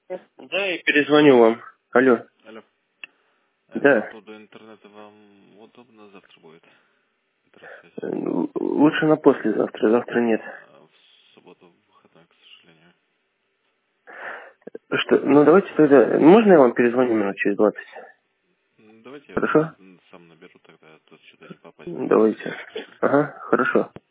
Да, я перезвоню вам. Алло. Алло. По Да. поводу интернета вам удобно завтра будет? Интернет-связь. Лучше на послезавтра. Завтра нет. В субботу выходной, к сожалению. Что? Ну, давайте тогда... Можно я вам перезвоню минут через 20? Давайте я Хорошо? сам наберу тогда, а то что-то не попасть. Давайте. Ага, хорошо.